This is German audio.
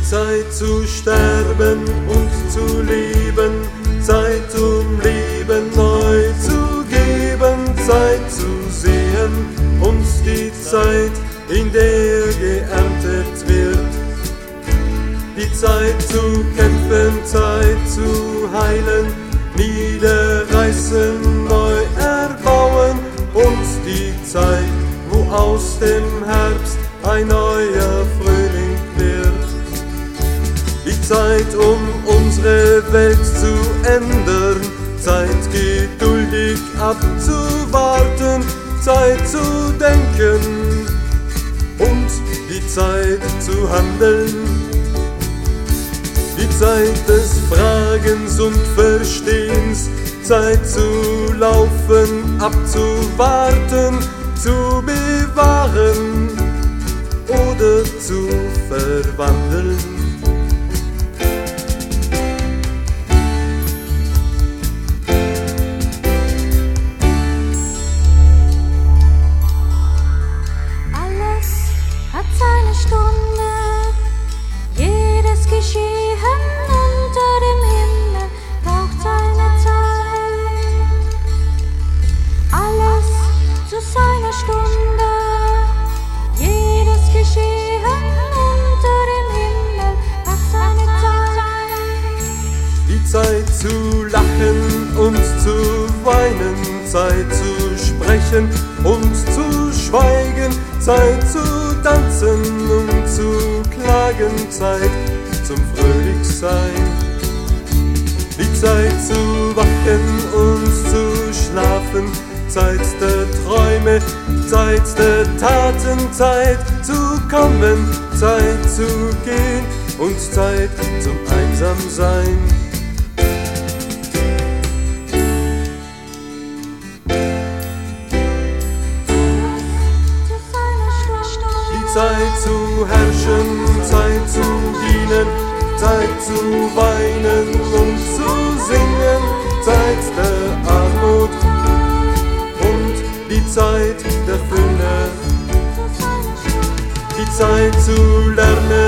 Zeit zu sterben und zu leben, Zeit um Leben neu zu geben, Zeit zu sehen und die Zeit, in der geerntet wird. Die Zeit zu kämpfen, Zeit zu heilen, niederreißen, neu erbauen und die Zeit, wo aus dem Herbst ein neuer Frühling wird. Die Zeit, um unsere Welt zu ändern, Zeit geduldig abzuwarten, Zeit zu denken und die Zeit zu handeln. Die Zeit des Fragens und Verstehens, Zeit zu laufen, abzuwarten, zu bewahren oder zu verwandeln. Alles hat seine Stunde, jedes Geschehen unter dem Himmel braucht seine Zeit. Alles zu seiner Stunde, jedes Geschehen unter dem Himmel braucht seine Zeit. Die Zeit zu lachen und zu weinen, Zeit zu sprechen und zu schweigen, Zeit zu tanzen und zu klagen, Zeit zum Fröhlichsein. Die Zeit zu wachen und zu schlafen, Zeit der Träume, Zeit der Taten, Zeit zu kommen, Zeit zu gehen und Zeit zum Einsamsein. Zeit zu herrschen, Zeit zu dienen, Zeit zu weinen und zu singen, Zeit der Armut und die Zeit der Fülle. Die Zeit zu lernen